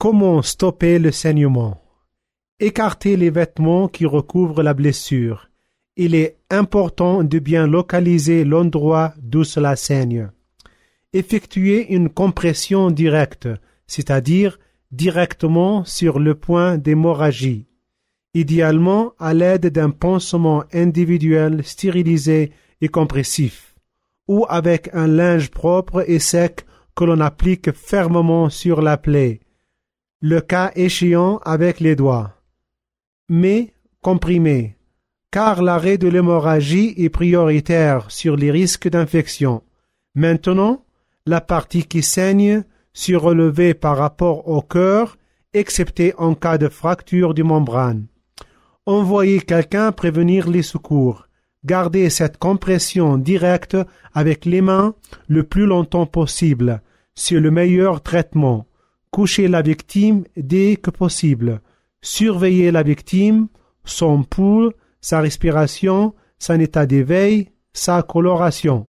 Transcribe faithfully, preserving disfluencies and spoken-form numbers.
Comment stopper le saignement? Écartez les vêtements qui recouvrent la blessure. Il est important de bien localiser l'endroit d'où cela saigne. Effectuez une compression directe, c'est-à-dire directement sur le point d'hémorragie, idéalement à l'aide d'un pansement individuel stérilisé et compressif, ou avec un linge propre et sec que l'on applique fermement sur la plaie, le cas échéant avec les doigts. Mais comprimez, car l'arrêt de l'hémorragie est prioritaire sur les risques d'infection. Maintenant, la partie qui saigne surélevée par rapport au cœur, excepté en cas de fracture du membrane. Envoyez quelqu'un prévenir les secours. Gardez cette compression directe avec les mains le plus longtemps possible. C'est le meilleur traitement. Couchez la victime dès que possible. Surveillez la victime, son pouls, sa respiration, son état d'éveil, sa coloration.